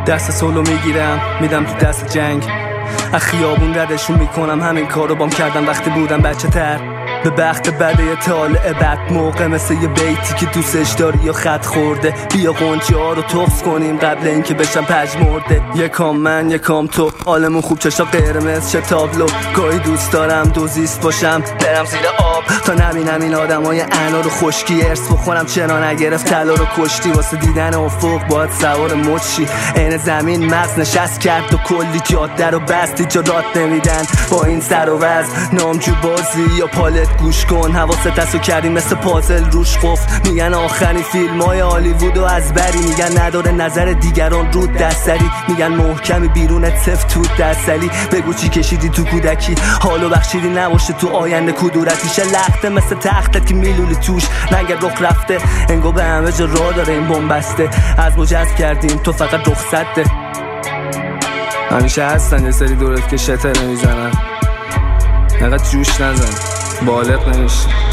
دست سولو میگیرم میدم تو دست جنگ، از خیابون ردشون میکنم. همین کارو بام کردم وقتی بودم بچه تر. به بخت بده طالع بد موقع، مثل یه بیتی که دوستش داری یا خط خورده. بیا قنچه ها رو تخص کنیم قبل اینکه بشم پژمرده. یکام من یکام تو، حالمون خوب چشا قرمز چه تابلو. گاهی دوست دارم دوزیست باشم برم زیر آب تا نبینم این آدمای انا رو خشکی. ارث بخورم چنا نگرفت طلا رو کشتی. واسه دیدن افق باید سوار مچی. عین زمین مغز نشست کرد و کلی جاده رو بستی جا رات نمیدن. با این سر و وضع نامجو بازی یا پالت گوش کن، حواست هستو کردی مثل پازل روش قفل. میگن آخرین فیلم های هالیوود و از بری، میگن نداره نظر دیگران رود دستری. میگن محکمی بیرونت سفت تو دستلی. بگو چی کشیدی تو کودکی حالو بخشیدی نباشه تو آینده کدورتیشه. لخته مثل تختت که میلولی توش نگه رخ رفته. انگو به همه جا راه داره این بومبسته. از مجاز کردیم تو فقط رخصت ده. همیشه هستن یه سری دورت که شتر نمیزنن. نقدر جوش نزن بالغ نمیشه.